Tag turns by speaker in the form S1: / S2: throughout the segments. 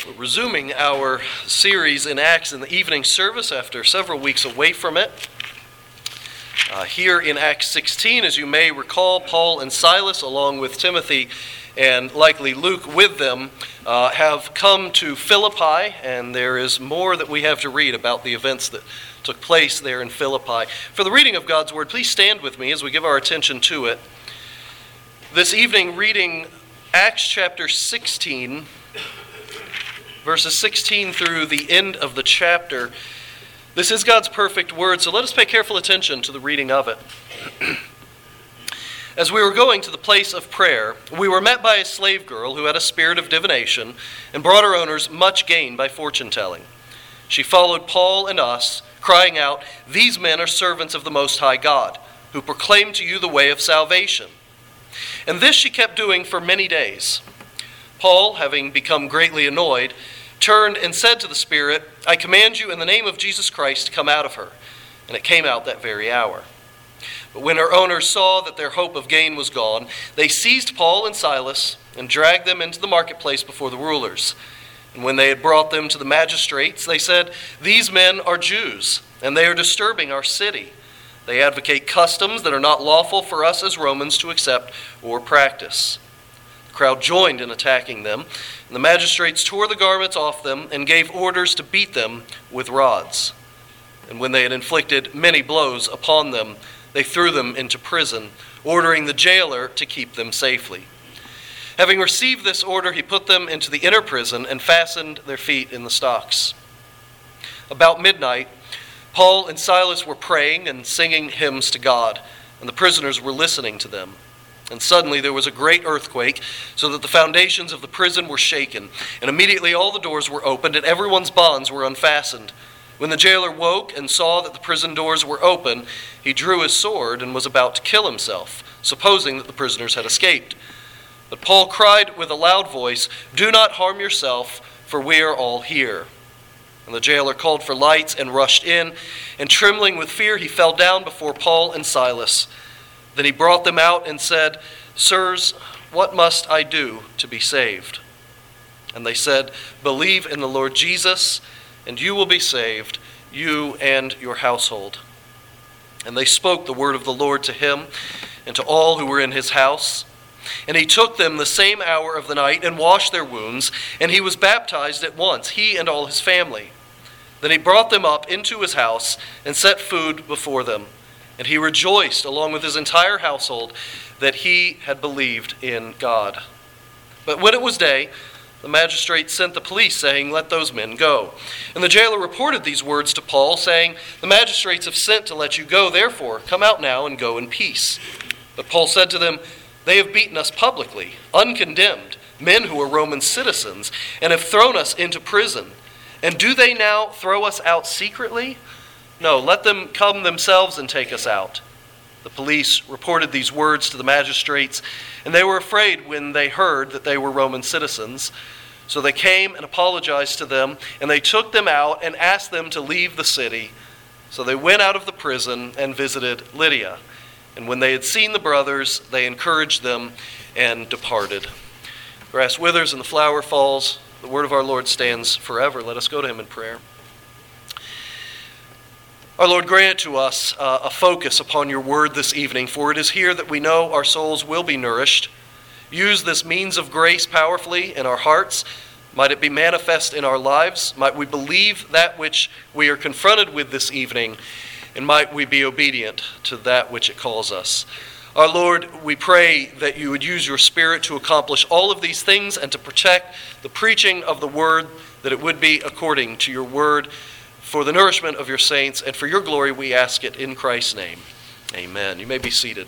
S1: Resuming our series in Acts in the evening service after several weeks away from it. Here in Acts 16, as you may recall, Paul and Silas, along with Timothy and likely Luke with them, have come to Philippi, and there is more that we have to read about the events that took place there in Philippi. For the reading of God's Word, please stand with me as we give our attention to it. This evening, reading Acts chapter 16, verses 16 through the end of the chapter. This is God's perfect word, so let us pay careful attention to the reading of it. As we were going to the place of prayer, we were met by a slave girl who had a spirit of divination and brought her owners much gain by fortune-telling. She followed Paul and us, crying out, "These men are servants of the Most High God, who proclaim to you the way of salvation." And this she kept doing for many days. Paul, having become greatly annoyed, turned and said to the spirit, "I command you in the name of Jesus Christ to come out of her." And it came out that very hour. But when her owners saw that their hope of gain was gone, they seized Paul and Silas and dragged them into the marketplace before the rulers. And when they had brought them to the magistrates, they said, "These men are Jews, and they are disturbing our city. They advocate customs that are not lawful for us as Romans to accept or practice." The crowd joined in attacking them, and the magistrates tore the garments off them and gave orders to beat them with rods. And when they had inflicted many blows upon them, they threw them into prison, ordering the jailer to keep them safely. Having received this order, he put them into the inner prison and fastened their feet in the stocks. About midnight, Paul and Silas were praying and singing hymns to God, and the prisoners were listening to them. And suddenly there was a great earthquake, so that the foundations of the prison were shaken. And immediately all the doors were opened, and everyone's bonds were unfastened. When the jailer woke and saw that the prison doors were open, he drew his sword and was about to kill himself, supposing that the prisoners had escaped. But Paul cried with a loud voice, "Do not harm yourself, for we are all here." And the jailer called for lights and rushed in, and trembling with fear he fell down before Paul and Silas. Then he brought them out and said, "Sirs, what must I do to be saved?" And they said, "Believe in the Lord Jesus, and you will be saved, you and your household." And they spoke the word of the Lord to him and to all who were in his house. And he took them the same hour of the night and washed their wounds, and he was baptized at once, he and all his family. Then he brought them up into his house and set food before them. And he rejoiced, along with his entire household, that he had believed in God. But when it was day, the magistrate sent the police, saying, "Let those men go." And the jailer reported these words to Paul, saying, "The magistrates have sent to let you go, therefore come out now and go in peace." But Paul said to them, "They have beaten us publicly, uncondemned, men who are Roman citizens, and have thrown us into prison. And do they now throw us out secretly? No, let them come themselves and take us out." The police reported these words to the magistrates, and they were afraid when they heard that they were Roman citizens. So they came and apologized to them, and they took them out and asked them to leave the city. So they went out of the prison and visited Lydia. And when they had seen the brothers, they encouraged them and departed. The grass withers and the flower falls. The word of our Lord stands forever. Let us go to him in prayer. Our Lord, grant to us a focus upon your word this evening, for it is here that we know our souls will be nourished. Use this means of grace powerfully in our hearts. Might it be manifest in our lives. Might we believe that which we are confronted with this evening, and might we be obedient to that which it calls us. Our Lord, we pray that you would use your Spirit to accomplish all of these things and to protect the preaching of the word, that it would be according to your word, for the nourishment of your saints, and for your glory we ask it in Christ's name. Amen. You may be seated.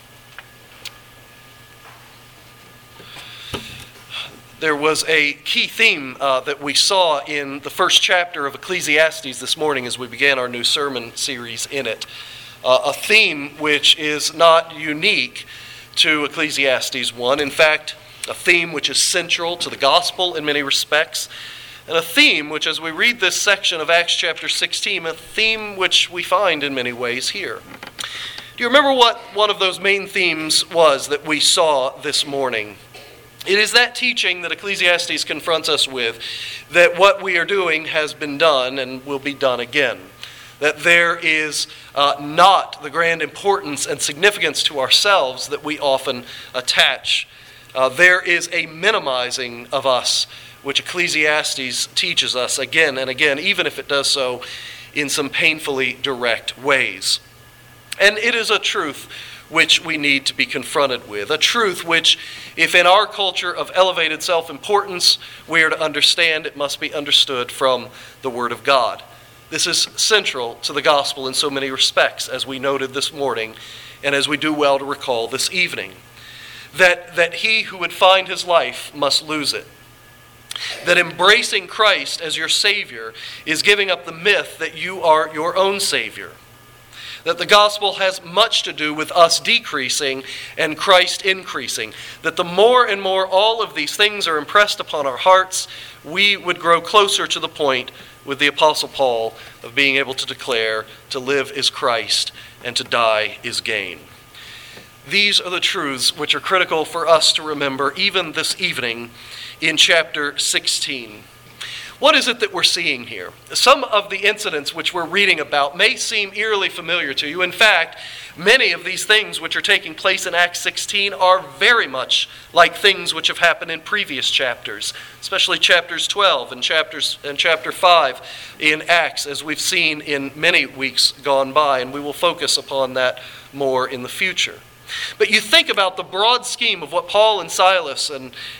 S1: There was a key theme that we saw in the first chapter of Ecclesiastes this morning as we began our new sermon series in it. A theme which is not unique to Ecclesiastes 1. In fact, a theme which is central to the gospel in many respects. And a theme which, as we read this section of Acts chapter 16, a theme which we find in many ways here. Do you remember what one of those main themes was that we saw this morning? It is that teaching that Ecclesiastes confronts us with, that what we are doing has been done and will be done again. That there is not the grand importance and significance to ourselves that we often attach. There is a minimizing of us, which Ecclesiastes teaches us again and again, even if it does so in some painfully direct ways. And it is a truth which we need to be confronted with. A truth which, if in our culture of elevated self-importance we are to understand, it must be understood from the Word of God. This is central to the gospel in so many respects, as we noted this morning, and as we do well to recall this evening. That he who would find his life must lose it. That embracing Christ as your Savior is giving up the myth that you are your own Savior. That the gospel has much to do with us decreasing and Christ increasing. That the more and more all of these things are impressed upon our hearts, we would grow closer to the point with the Apostle Paul of being able to declare, to live is Christ and to die is gain. These are the truths which are critical for us to remember even this evening in chapter 16. What is it that we're seeing here? Some of the incidents which we're reading about may seem eerily familiar to you. In fact, many of these things which are taking place in Acts 16 are very much like things which have happened in previous chapters, especially chapters 12 and chapter 5 in Acts, as we've seen in many weeks gone by, and we will focus upon that more in the future. But you think about the broad scheme of what Paul and Silas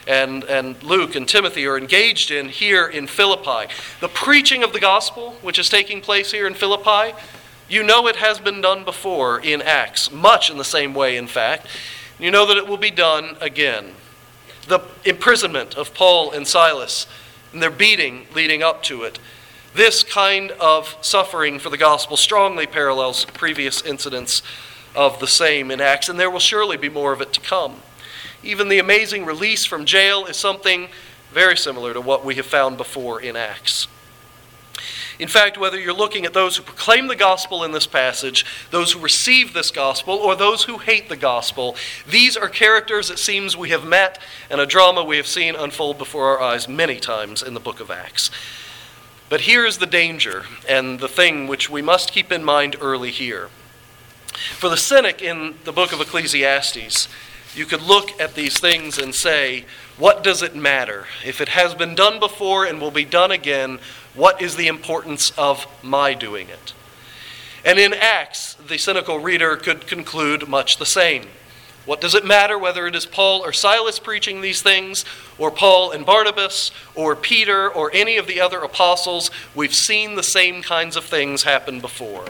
S1: and Luke and Timothy are engaged in here in Philippi. The preaching of the gospel, which is taking place here in Philippi, you know it has been done before in Acts, much in the same way, in fact. You know that it will be done again. The imprisonment of Paul and Silas and their beating leading up to it. This kind of suffering for the gospel strongly parallels previous incidents of the same in Acts, and there will surely be more of it to come. Even the amazing release from jail is something very similar to what we have found before in Acts. In fact, whether you're looking at those who proclaim the gospel in this passage, those who receive this gospel, or those who hate the gospel, these are characters it seems we have met and a drama we have seen unfold before our eyes many times in the book of Acts. But here is the danger and the thing which we must keep in mind early here. For the cynic in the book of Ecclesiastes, you could look at these things and say, what does it matter? If it has been done before and will be done again, what is the importance of my doing it? And in Acts, the cynical reader could conclude much the same. What does it matter whether it is Paul or Silas preaching these things, or Paul and Barnabas, or Peter, or any of the other apostles? We've seen the same kinds of things happen before.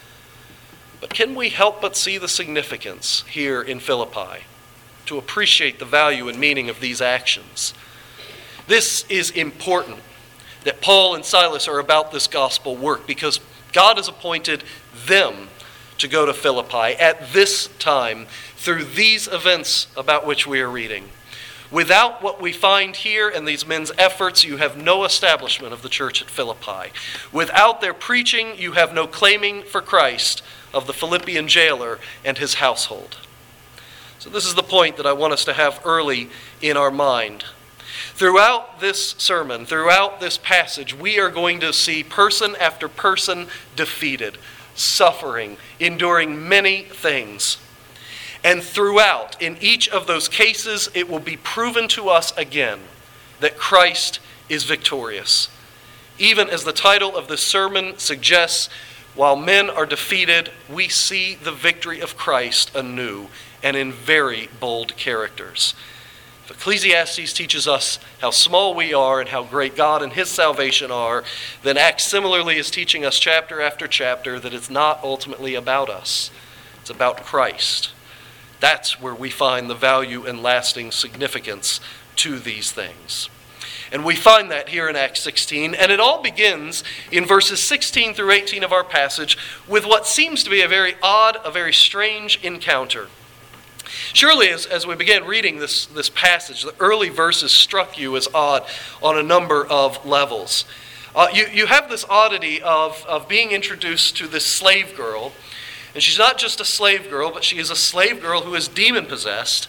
S1: But can we help but see the significance here in Philippi, to appreciate the value and meaning of these actions? This is important, that Paul and Silas are about this gospel work, because God has appointed them to go to Philippi at this time through these events about which we are reading. Without what we find here and these men's efforts, you have no establishment of the church at Philippi. Without their preaching, you have no claiming for Christ of the Philippian jailer and his household. So this is the point that I want us to have early in our mind. Throughout this sermon, throughout this passage, we are going to see person after person defeated, suffering, enduring many things. And throughout, in each of those cases, it will be proven to us again that Christ is victorious. Even as the title of this sermon suggests, while men are defeated, we see the victory of Christ anew and in very bold characters. If Ecclesiastes teaches us how small we are and how great God and his salvation are, then Acts similarly is teaching us chapter after chapter that it's not ultimately about us. It's about Christ. That's where we find the value and lasting significance to these things. And we find that here in Acts 16, and it all begins in verses 16 through 18 of our passage with what seems to be a very odd, a very strange encounter. Surely as we began reading this passage, the early verses struck you as odd on a number of levels. You have this oddity of being introduced to this slave girl, and she's not just a slave girl, but she is a slave girl who is demon-possessed,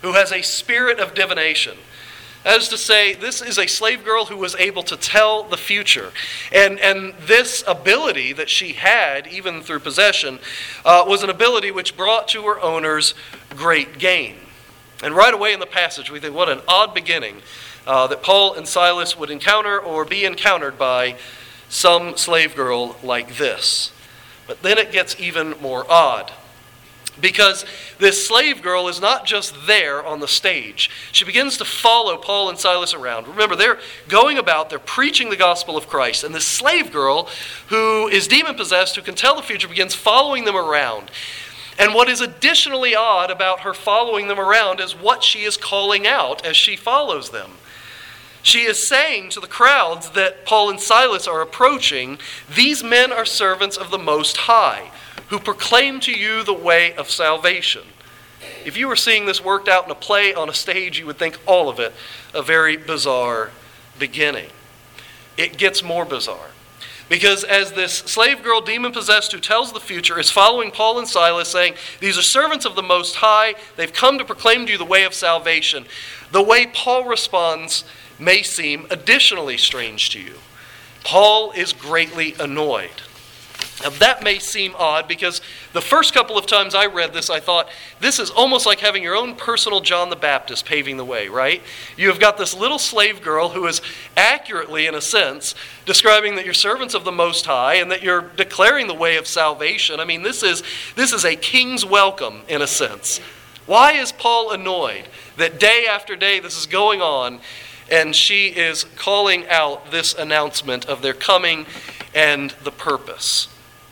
S1: who has a spirit of divination. That is to say, this is a slave girl who was able to tell the future. And this ability that she had, even through possession, was an ability which brought to her owners great gain. And right away in the passage, we think, what an odd beginning that Paul and Silas would encounter or be encountered by some slave girl like this. But then it gets even more odd. Because this slave girl is not just there on the stage. She begins to follow Paul and Silas around. Remember, they're going about, they're preaching the gospel of Christ. And this slave girl, who is demon-possessed, who can tell the future, begins following them around. And what is additionally odd about her following them around is what she is calling out as she follows them. She is saying to the crowds that Paul and Silas are approaching, "These men are servants of the Most High, who proclaim to you the way of salvation." If you were seeing this worked out in a play on a stage, you would think all of it a very bizarre beginning. It gets more bizarre. Because as this slave girl, demon-possessed, who tells the future, is following Paul and Silas, saying, "These are servants of the Most High. They've come to proclaim to you the way of salvation," the way Paul responds may seem additionally strange to you. Paul is greatly annoyed. Now, that may seem odd because the first couple of times I read this, I thought, this is almost like having your own personal John the Baptist paving the way, right? You have got this little slave girl who is accurately, in a sense, describing that you're servants of the Most High and that you're declaring the way of salvation. I mean, this is a king's welcome, in a sense. Why is Paul annoyed that day after day this is going on and she is calling out this announcement of their coming and the purpose?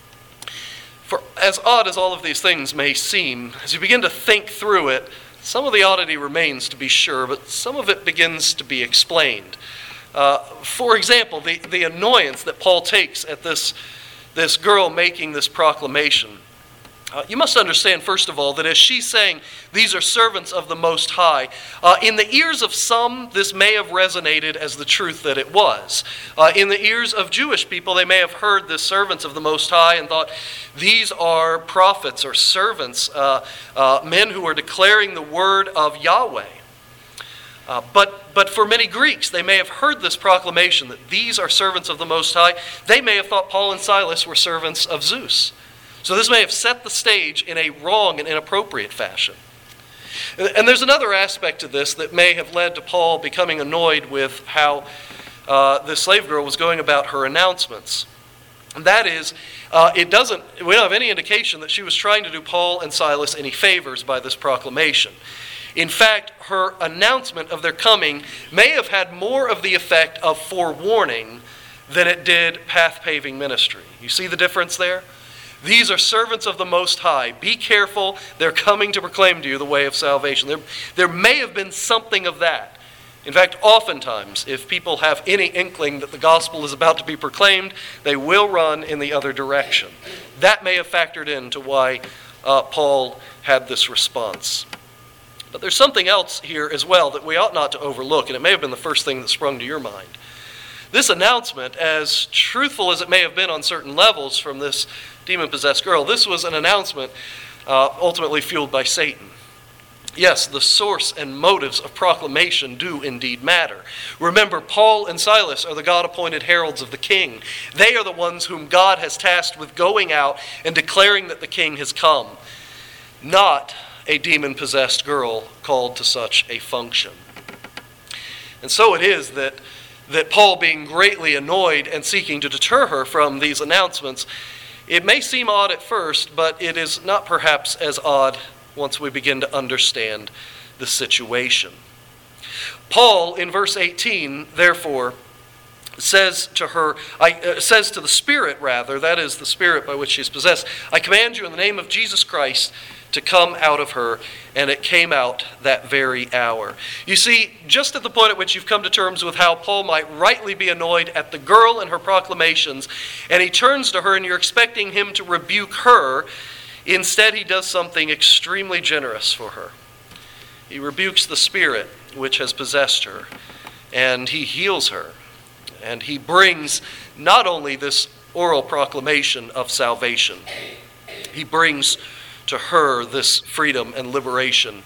S1: For as odd as all of these things may seem, as you begin to think through it, some of the oddity remains, to be sure, but some of it begins to be explained. For example, the annoyance that Paul takes at this girl making this proclamation. You must understand, first of all, that as she's saying, "These are servants of the Most High," in the ears of some, this may have resonated as the truth that it was. In the ears of Jewish people, they may have heard this servants of the Most High and thought, these are prophets or servants, men who are declaring the word of Yahweh. But for many Greeks, they may have heard this proclamation that these are servants of the Most High. They may have thought Paul and Silas were servants of Zeus. So this may have set the stage in a wrong and inappropriate fashion. And there's another aspect to this that may have led to Paul becoming annoyed with how this slave girl was going about her announcements. And that is, we don't have any indication that she was trying to do Paul and Silas any favors by this proclamation. In fact, her announcement of their coming may have had more of the effect of forewarning than it did path-paving ministry. You see the difference there? These are servants of the Most High. Be careful. They're coming to proclaim to you the way of salvation. There may have been something of that. In fact, oftentimes, if people have any inkling that the gospel is about to be proclaimed, they will run in the other direction. That may have factored into why Paul had this response. But there's something else here as well that we ought not to overlook, and it may have been the first thing that sprung to your mind. This announcement, as truthful as it may have been on certain levels from this demon-possessed girl, this was an announcement ultimately fueled by Satan. Yes, the source and motives of proclamation do indeed matter. Remember, Paul and Silas are the God-appointed heralds of the king. They are the ones whom God has tasked with going out and declaring that the king has come, not a demon-possessed girl called to such a function. And so it is that Paul, being greatly annoyed and seeking to deter her from these announcements, it may seem odd at first, but it is not perhaps as odd once we begin to understand the situation. Paul, in verse 18, therefore, says to the Spirit, that is the Spirit by which she is possessed, "I command you in the name of Jesus Christ to come out of her," and it came out that very hour. You see, just at the point at which you've come to terms with how Paul might rightly be annoyed at the girl and her proclamations, and he turns to her and you're expecting him to rebuke her, instead he does something extremely generous for her. He rebukes the spirit which has possessed her, and he heals her, and he brings not only this oral proclamation of salvation, he brings to her this freedom and liberation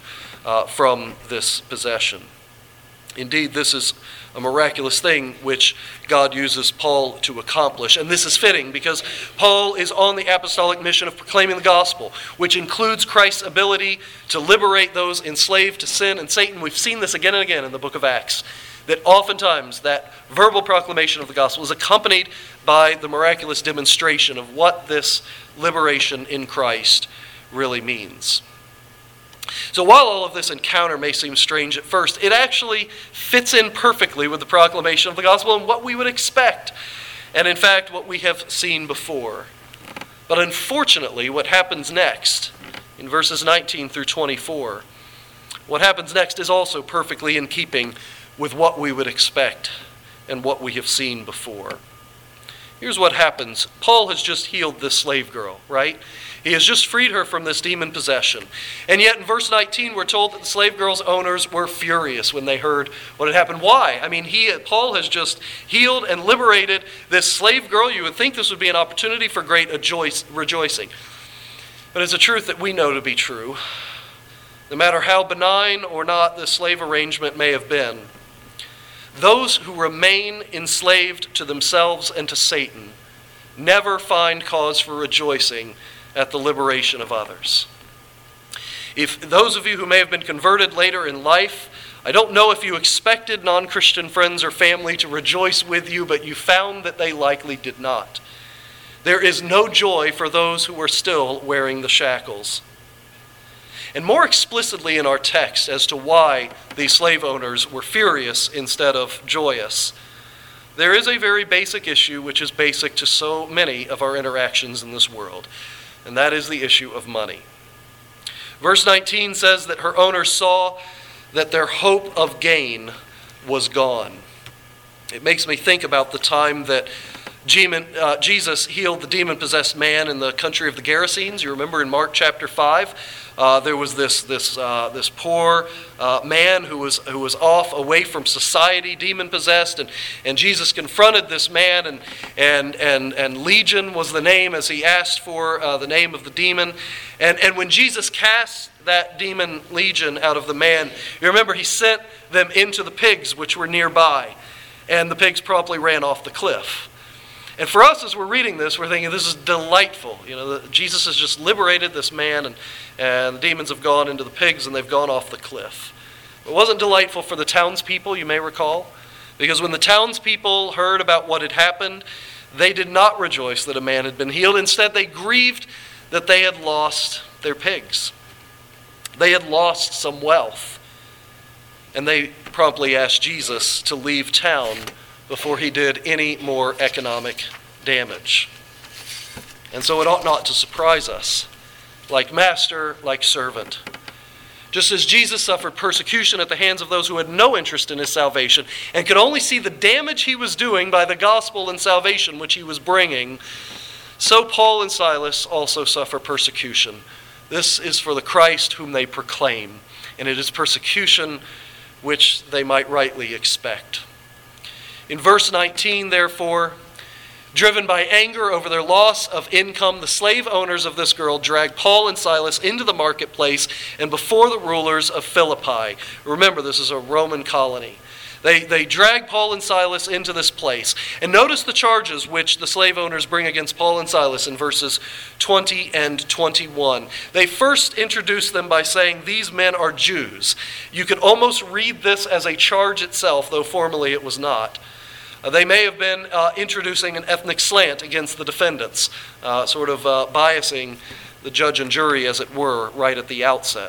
S1: from this possession. Indeed, this is a miraculous thing which God uses Paul to accomplish. And this is fitting because Paul is on the apostolic mission of proclaiming the gospel, which includes Christ's ability to liberate those enslaved to sin and Satan. We've seen this again and again in the book of Acts, that oftentimes that verbal proclamation of the gospel is accompanied by the miraculous demonstration of what this liberation in Christ really means. So while all of this encounter may seem strange at first, it actually fits in perfectly with the proclamation of the gospel and what we would expect, and in fact what we have seen before. But unfortunately, what happens next in verses 19 through 24, what happens next is also perfectly in keeping with what we would expect and what we have seen before. Here's what happens. Paul has just healed this slave girl, right? He has just freed her from this demon possession. And yet in verse 19, we're told that the slave girl's owners were furious when they heard what had happened. Why? I mean, Paul has just healed and liberated this slave girl. You would think this would be an opportunity for great rejoicing. But it's a truth that we know to be true. No matter how benign or not the slave arrangement may have been, those who remain enslaved to themselves and to Satan never find cause for rejoicing at the liberation of others. If those of you who may have been converted later in life, I don't know if you expected non-Christian friends or family to rejoice with you, but you found that they likely did not. There is no joy for those who are still wearing the shackles. And more explicitly in our text as to why these slave owners were furious instead of joyous, there is a very basic issue which is basic to so many of our interactions in this world, and that is the issue of money. Verse 19 says that her owners saw that their hope of gain was gone. It makes me think about the time that Jesus healed the demon-possessed man in the country of the Gerasenes. You remember in Mark chapter 5, there was this poor man who was off away from society, demon-possessed, and Jesus confronted this man, and Legion was the name as he asked for the name of the demon. And when Jesus cast that demon Legion out of the man, you remember he sent them into the pigs which were nearby, and the pigs promptly ran off the cliff. And for us, as we're reading this, we're thinking this is delightful. You know, Jesus has just liberated this man, and the demons have gone into the pigs, and they've gone off the cliff. It wasn't delightful for the townspeople, you may recall, because when the townspeople heard about what had happened, they did not rejoice that a man had been healed. Instead, they grieved that they had lost their pigs. They had lost some wealth. And they promptly asked Jesus to leave town before he did any more economic damage. And so it ought not to surprise us. Like master, like servant. Just as Jesus suffered persecution at the hands of those who had no interest in his salvation and could only see the damage he was doing by the gospel and salvation which he was bringing, so Paul and Silas also suffer persecution. This is for the Christ whom they proclaim, and it is persecution which they might rightly expect. In verse 19, therefore, driven by anger over their loss of income, the slave owners of this girl dragged Paul and Silas into the marketplace and before the rulers of Philippi. Remember, this is a Roman colony. They drag Paul and Silas into this place. And notice the charges which the slave owners bring against Paul and Silas in verses 20 and 21. They first introduce them by saying, these men are Jews. You could almost read this as a charge itself, though formally it was not. They may have been introducing an ethnic slant against the defendants, sort of biasing the judge and jury, as it were, right at the outset.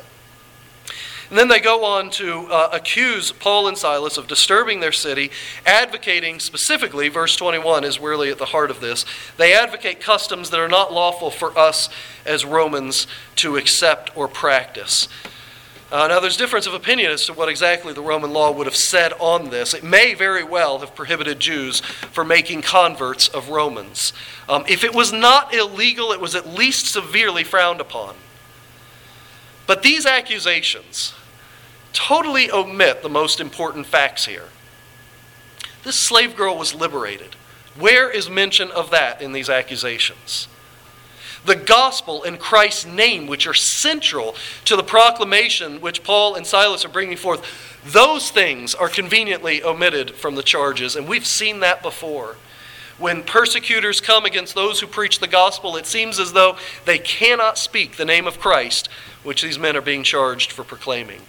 S1: And then they go on to accuse Paul and Silas of disturbing their city, advocating specifically, verse 21 is really at the heart of this, they advocate customs that are not lawful for us as Romans to accept or practice. Now there's difference of opinion as to what exactly the Roman law would have said on this. It may very well have prohibited Jews from making converts of Romans. If it was not illegal, it was at least severely frowned upon. But these accusations totally omit the most important facts here. This slave girl was liberated. Where is mention of that in these accusations? the gospel and Christ's name, which are central to the proclamation which Paul and Silas are bringing forth, those things are conveniently omitted from the charges. And we've seen that before. When persecutors come against those who preach the gospel, it seems as though they cannot speak the name of Christ, which these men are being charged for proclaiming.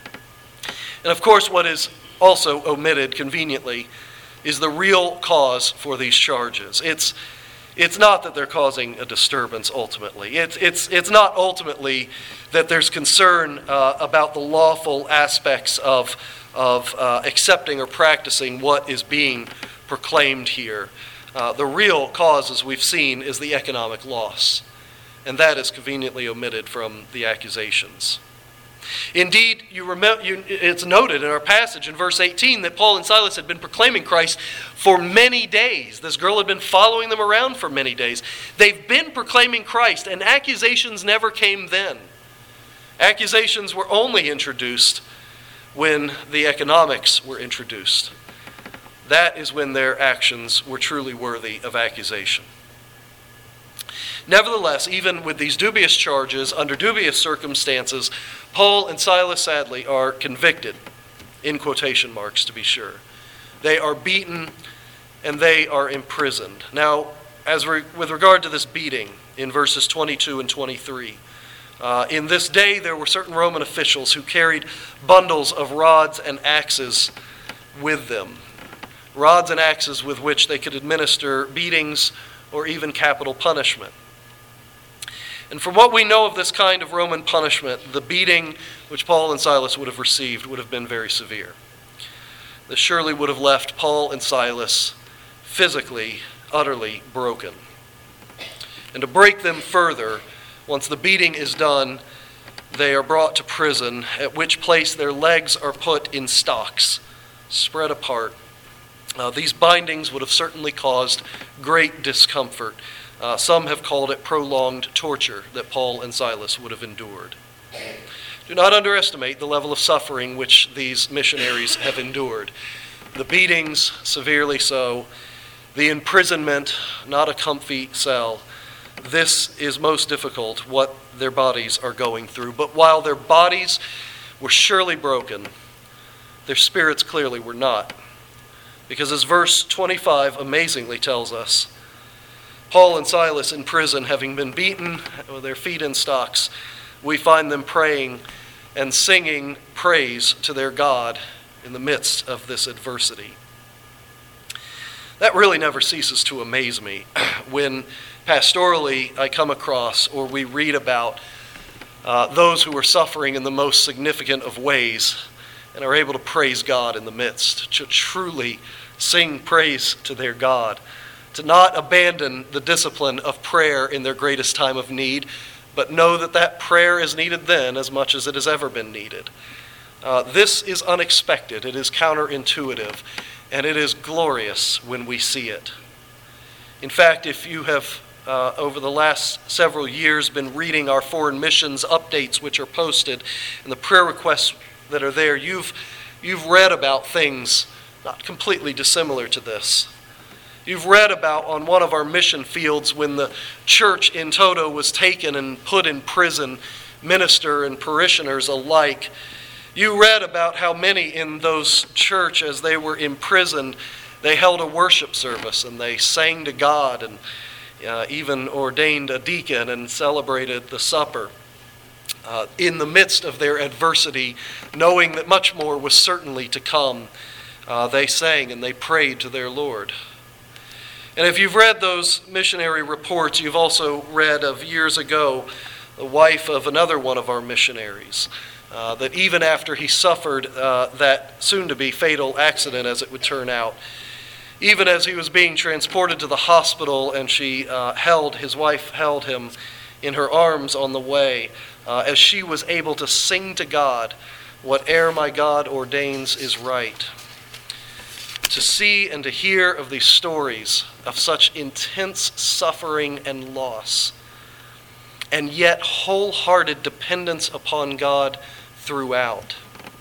S1: And of course, what is also omitted conveniently is the real cause for these charges. It's not that they're causing a disturbance ultimately. It's not ultimately that there's concern about the lawful aspects of accepting or practicing what is being proclaimed here. The real cause, as we've seen, is the economic loss. And that is conveniently omitted from the accusations. Indeed, it's noted in our passage in verse 18 that Paul and Silas had been proclaiming Christ for many days. This girl had been following them around for many days. They've been proclaiming Christ, and accusations never came then. Accusations were only introduced when the economics were introduced. That is when their actions were truly worthy of accusation. Nevertheless, even with these dubious charges, under dubious circumstances, Paul and Silas, sadly, are convicted, in quotation marks to be sure. They are beaten and they are imprisoned. Now, with regard to this beating, in verses 22 and 23, in this day there were certain Roman officials who carried bundles of rods and axes with them. Rods and axes with which they could administer beatings or even capital punishment. And from what we know of this kind of Roman punishment, the beating which Paul and Silas would have received would have been very severe. This surely would have left Paul and Silas physically, utterly broken. And to break them further, once the beating is done, they are brought to prison, at which place their legs are put in stocks, spread apart. These bindings would have certainly caused great discomfort. Some have called it prolonged torture that Paul and Silas would have endured. Do not underestimate the level of suffering which these missionaries have endured. The beatings, severely so. The imprisonment, not a comfy cell. This is most difficult, what their bodies are going through. But while their bodies were surely broken, their spirits clearly were not. Because as verse 25 amazingly tells us, Paul and Silas in prison, having been beaten with their feet in stocks, we find them praying and singing praise to their God in the midst of this adversity. That really never ceases to amaze me when pastorally I come across or we read about those who are suffering in the most significant of ways and are able to praise God in the midst, to truly sing praise to their God, to not abandon the discipline of prayer in their greatest time of need, but know that that prayer is needed then as much as it has ever been needed. This is unexpected, it is counterintuitive, and it is glorious when we see it. In fact, if you have over the last several years been reading our foreign missions updates which are posted and the prayer requests that are there, you've read about things not completely dissimilar to this. You've read about on one of our mission fields when the church in toto was taken and put in prison, minister and parishioners alike. You read about how many in those church, as they were imprisoned, they held a worship service and they sang to God and even ordained a deacon and celebrated the supper. In the midst of their adversity, knowing that much more was certainly to come, they sang and they prayed to their Lord. And if you've read those missionary reports, you've also read of years ago the wife of another one of our missionaries, that even after he suffered that soon-to-be fatal accident, as it would turn out, even as he was being transported to the hospital and his wife held him in her arms on the way, as she was able to sing to God, "Whate'er my God ordains is right." To see and to hear of these stories of such intense suffering and loss, and yet wholehearted dependence upon God throughout.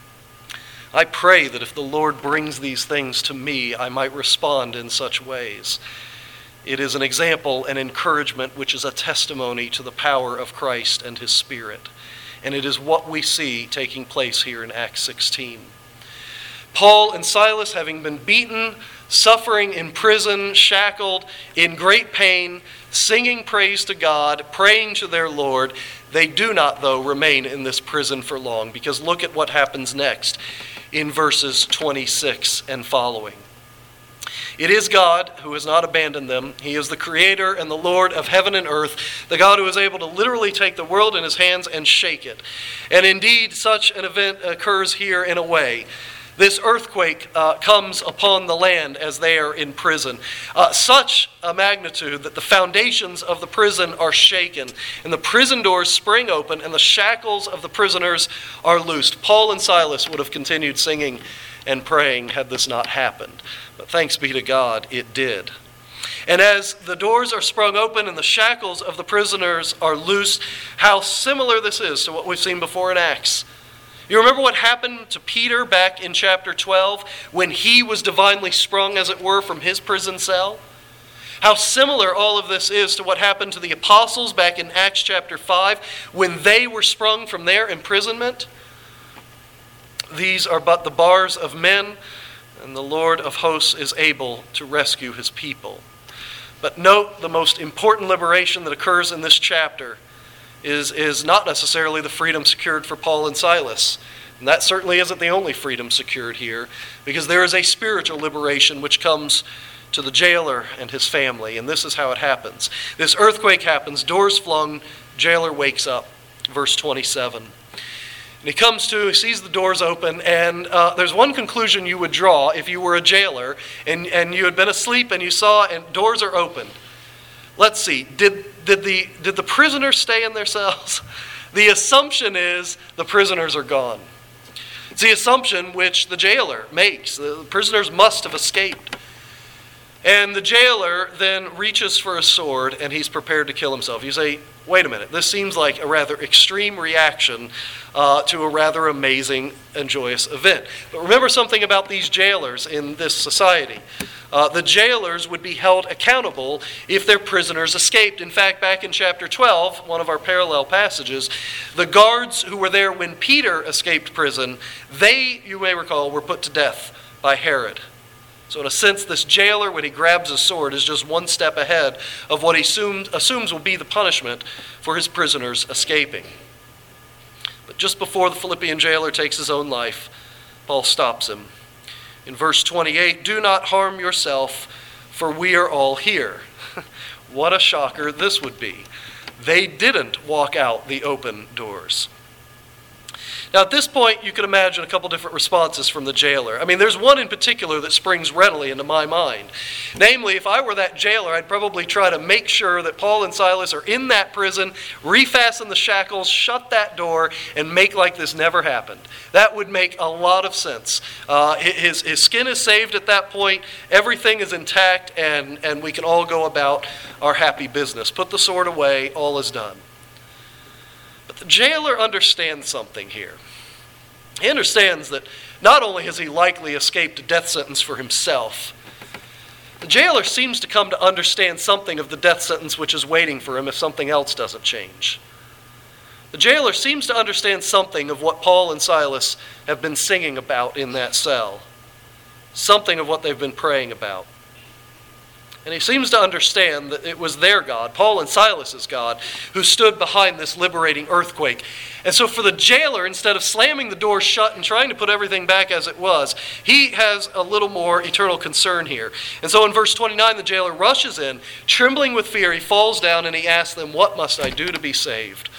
S1: I pray that if the Lord brings these things to me, I might respond in such ways. It is an example and encouragement which is a testimony to the power of Christ and his Spirit. And it is what we see taking place here in Acts 16. Paul and Silas, having been beaten, suffering in prison, shackled, in great pain, singing praise to God, praying to their Lord, they do not, though, remain in this prison for long, because look at what happens next in verses 26 and following. It is God who has not abandoned them. He is the creator and the Lord of heaven and earth, the God who is able to literally take the world in his hands and shake it. And indeed, such an event occurs here in a way. This earthquake comes upon the land as they are in prison. Such a magnitude that the foundations of the prison are shaken, and the prison doors spring open, and the shackles of the prisoners are loosed. Paul and Silas would have continued singing and praying had this not happened. But thanks be to God, it did. And as the doors are sprung open and the shackles of the prisoners are loosed, how similar this is to what we've seen before in Acts. You remember what happened to Peter back in chapter 12 when he was divinely sprung, as it were, from his prison cell? How similar all of this is to what happened to the apostles back in Acts chapter 5 when they were sprung from their imprisonment. These are but the bars of men, and the Lord of hosts is able to rescue his people. But note, the most important liberation that occurs in this chapter is not necessarily the freedom secured for Paul and Silas. And that certainly isn't the only freedom secured here, because there is a spiritual liberation which comes to the jailer and his family. And this is how it happens. This earthquake happens, doors flung, jailer wakes up. Verse 27. And he sees the doors open, and there's one conclusion you would draw if you were a jailer and you had been asleep and you saw and doors are open. Let's see, did the prisoners stay in their cells? The assumption is the prisoners are gone. It's the assumption which the jailer makes. The prisoners must have escaped. And the jailer then reaches for a sword and he's prepared to kill himself. You say, wait a minute, this seems like a rather extreme reaction to a rather amazing and joyous event. But remember something about these jailers in this society. The jailers would be held accountable if their prisoners escaped. In fact, back in chapter 12, one of our parallel passages, the guards who were there when Peter escaped prison, they, you may recall, were put to death by Herod. So in a sense, this jailer, when he grabs his sword, is just one step ahead of what he assumes will be the punishment for his prisoners escaping. But just before the Philippian jailer takes his own life, Paul stops him. In verse 28, "Do not harm yourself, for we are all here." What a shocker this would be. They didn't walk out the open doors. Now at this point, you can imagine a couple different responses from the jailer. I mean, there's one in particular that springs readily into my mind. Namely, if I were that jailer, I'd probably try to make sure that Paul and Silas are in that prison, refasten the shackles, shut that door, and make like this never happened. That would make a lot of sense. His skin is saved at that point, everything is intact, and we can all go about our happy business. Put the sword away, all is done. But the jailer understands something here. He understands that not only has he likely escaped a death sentence for himself, the jailer seems to come to understand something of the death sentence which is waiting for him if something else doesn't change. The jailer seems to understand something of what Paul and Silas have been singing about in that cell, something of what they've been praying about. And he seems to understand that it was their God, Paul and Silas's God, who stood behind this liberating earthquake. And so for the jailer, instead of slamming the door shut and trying to put everything back as it was, he has a little more eternal concern here. And so in verse 29, the jailer rushes in, trembling with fear. He falls down and he asks them, "What must I do to be saved?"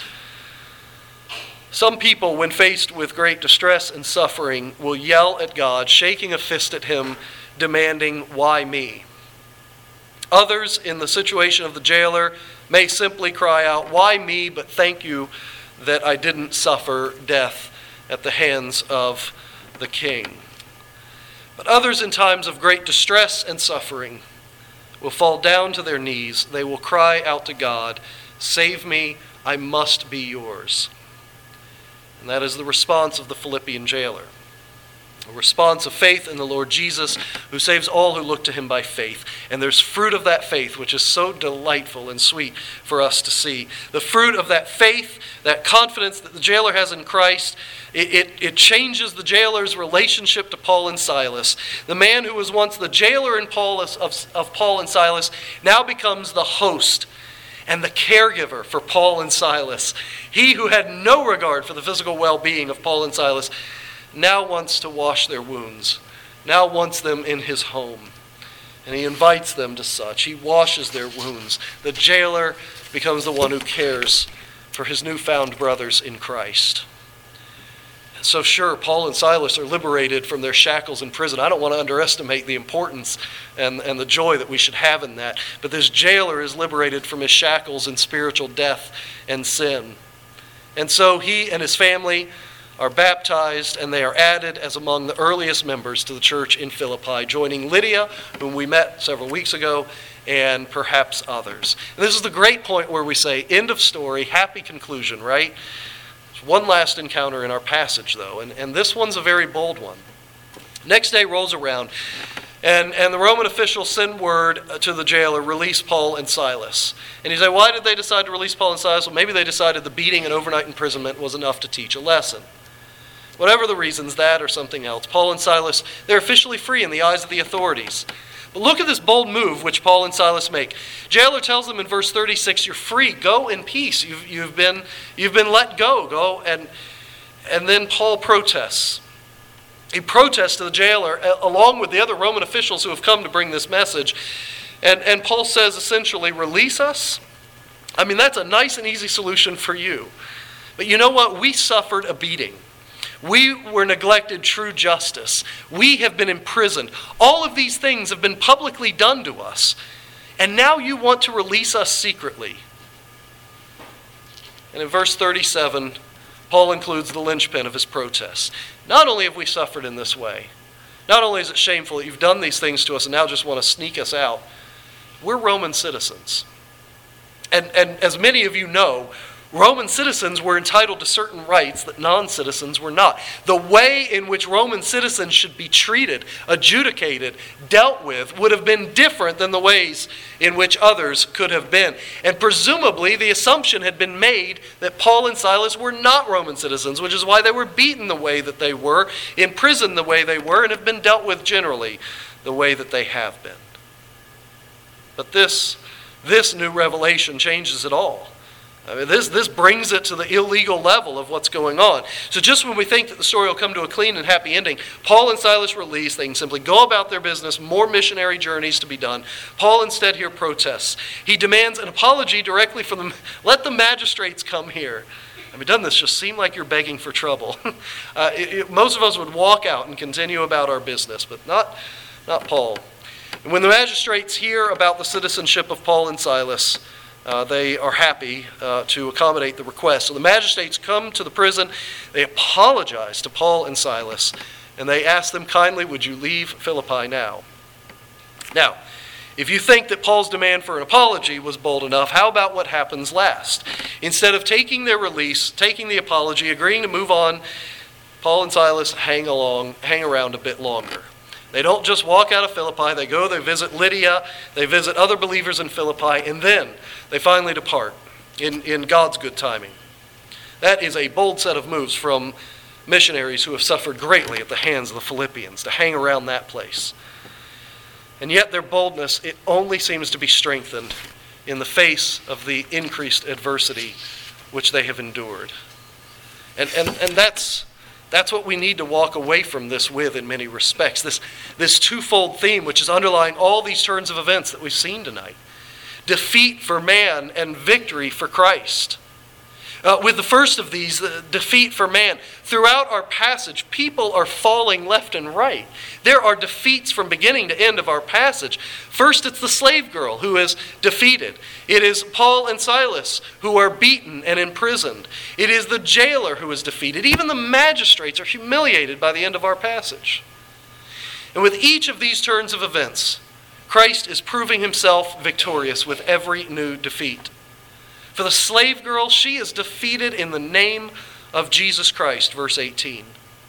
S1: Some people, when faced with great distress and suffering, will yell at God, shaking a fist at him, demanding, "Why me?" Others, in the situation of the jailer, may simply cry out, "Why me, but thank you that I didn't suffer death at the hands of the king." But others, in times of great distress and suffering, will fall down to their knees. They will cry out to God, "Save me, I must be yours." And that is the response of the Philippian jailer. A response of faith in the Lord Jesus, who saves all who look to him by faith. And there's fruit of that faith, which is so delightful and sweet for us to see. The fruit of that faith, that confidence that the jailer has in Christ, it changes the jailer's relationship to Paul and Silas. The man who was once the jailer of Paul and Silas now becomes the host and the caregiver for Paul and Silas. He who had no regard for the physical well-being of Paul and Silas now wants to wash their wounds, now wants them in his home. And he invites them to such. He washes their wounds. The jailer becomes the one who cares for his newfound brothers in Christ. And so sure, Paul and Silas are liberated from their shackles in prison. I don't want to underestimate the importance and the joy that we should have in that. But this jailer is liberated from his shackles in spiritual death and sin. And so he and his family are baptized, and they are added as among the earliest members to the church in Philippi, joining Lydia, whom we met several weeks ago, and perhaps others. And this is the great point where we say, end of story, happy conclusion, right? There's one last encounter in our passage, though, and this one's a very bold one. Next day rolls around, and the Roman officials send word to the jailer, release Paul and Silas. And you say, why did they decide to release Paul and Silas? Well, maybe they decided the beating and overnight imprisonment was enough to teach a lesson. Whatever the reasons, that or something else, Paul and Silas, they're officially free in the eyes of the authorities. But look at this bold move which Paul and Silas make. Jailer tells them in verse 36, you're free, go in peace. You've been let go. Go. And then Paul protests. He protests to the jailer along with the other Roman officials who have come to bring this message. And Paul says essentially, release us. I mean, that's a nice and easy solution for you. But you know what? We suffered a beating. We were neglected true justice. We have been imprisoned. All of these things have been publicly done to us. And now you want to release us secretly. And in verse 37, Paul includes the linchpin of his protest. Not only have we suffered in this way, not only is it shameful that you've done these things to us and now just want to sneak us out, we're Roman citizens. And as many of you know, Roman citizens were entitled to certain rights that non-citizens were not. The way in which Roman citizens should be treated, adjudicated, dealt with, would have been different than the ways in which others could have been. And presumably the assumption had been made that Paul and Silas were not Roman citizens, which is why they were beaten the way that they were, imprisoned the way they were, and have been dealt with generally the way that they have been. But this new revelation changes it all. I mean, this brings it to the illegal level of what's going on. So just when we think that the story will come to a clean and happy ending, Paul and Silas released, they can simply go about their business, more missionary journeys to be done. Paul instead here protests. He demands an apology directly from them. Let the magistrates come here. I mean, doesn't this just seem like you're begging for trouble? Most of us would walk out and continue about our business, but not Paul. And when the magistrates hear about the citizenship of Paul and Silas, they are happy to accommodate the request. So the magistrates come to the prison. They apologize to Paul and Silas, and they ask them kindly, would you leave Philippi now? Now, if you think that Paul's demand for an apology was bold enough, how about what happens last? Instead of taking their release, taking the apology, agreeing to move on, Paul and Silas hang around a bit longer. They don't just walk out of Philippi. They go, they visit Lydia, they visit other believers in Philippi, and then they finally depart in God's good timing. That is a bold set of moves from missionaries who have suffered greatly at the hands of the Philippians to hang around that place. And yet their boldness, it only seems to be strengthened in the face of the increased adversity which they have endured. And that's what we need to walk away from this with in many respects. This twofold theme which is underlying all these turns of events that we've seen tonight. Defeat for man and victory for Christ. With the first of these, the defeat for man, throughout our passage, people are falling left and right. There are defeats from beginning to end of our passage. First, it's the slave girl who is defeated. It is Paul and Silas who are beaten and imprisoned. It is the jailer who is defeated. Even the magistrates are humiliated by the end of our passage. And with each of these turns of events, Christ is proving himself victorious with every new defeat. For the slave girl, she is defeated in the name of Jesus Christ, verse 18.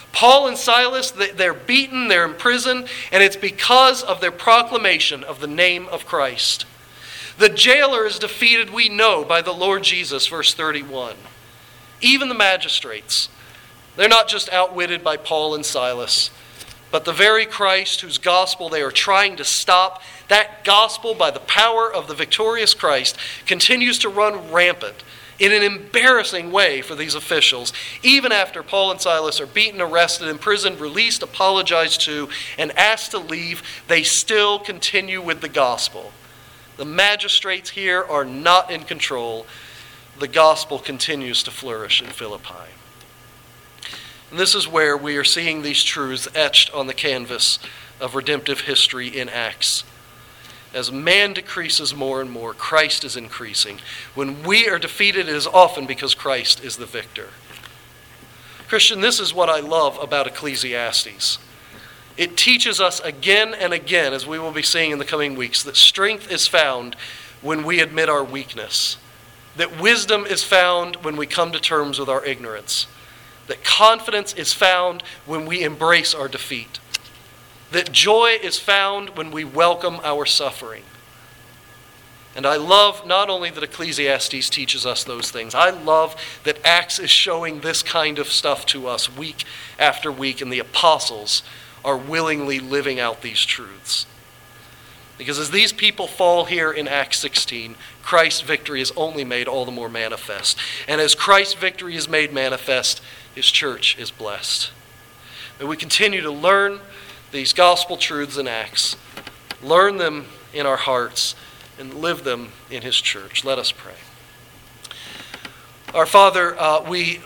S1: Paul and Silas, they're beaten, they're imprisoned, and it's because of their proclamation of the name of Christ. The jailer is defeated, we know, by the Lord Jesus, verse 31. Even the magistrates, they're not just outwitted by Paul and Silas, but the very Christ whose gospel they are trying to stop, that gospel, by the power of the victorious Christ, continues to run rampant in an embarrassing way for these officials. Even after Paul and Silas are beaten, arrested, imprisoned, released, apologized to, and asked to leave, they still continue with the gospel. The magistrates here are not in control. The gospel continues to flourish in Philippi. And this is where we are seeing these truths etched on the canvas of redemptive history in Acts. As man decreases more and more, Christ is increasing. When we are defeated, it is often because Christ is the victor. Christian, this is what I love about Ecclesiastes. It teaches us again and again, as we will be seeing in the coming weeks, that strength is found when we admit our weakness, that wisdom is found when we come to terms with our ignorance, that confidence is found when we embrace our defeat, that joy is found when we welcome our suffering. And I love not only that Ecclesiastes teaches us those things, I love that Acts is showing this kind of stuff to us week after week, and the apostles are willingly living out these truths. Because as these people fall here in Acts 16, Christ's victory is only made all the more manifest. And as Christ's victory is made manifest, his church is blessed. May we continue to learn these gospel truths in Acts, learn them in our hearts, and live them in his church. Let us pray. Our Father, we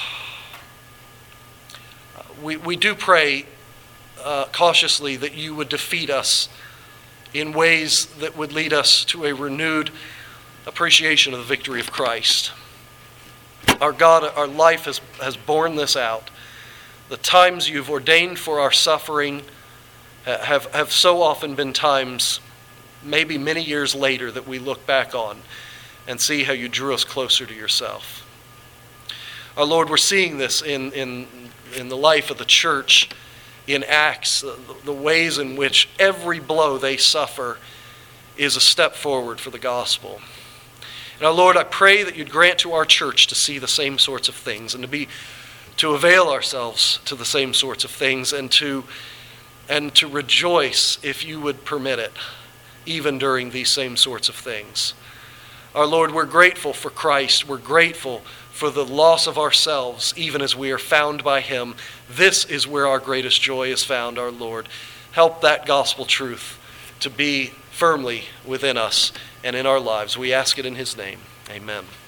S1: do pray cautiously that you would defeat us in ways that would lead us to a renewed appreciation of the victory of Christ. Our God, our life has borne this out. The times you've ordained for our suffering have so often been times, maybe many years later, that we look back on and see how you drew us closer to yourself. Our Lord, we're seeing this in the life of the church in Acts, the ways in which every blow they suffer is a step forward for the gospel. And our Lord, I pray that you'd grant to our church to see the same sorts of things and to avail ourselves to the same sorts of things and to rejoice, if you would permit it, even during these same sorts of things. Our Lord, we're grateful for Christ. We're grateful for the loss of ourselves, even as we are found by him. This is where our greatest joy is found, our Lord. Help that gospel truth to be firmly within us and in our lives. We ask it in his name. Amen.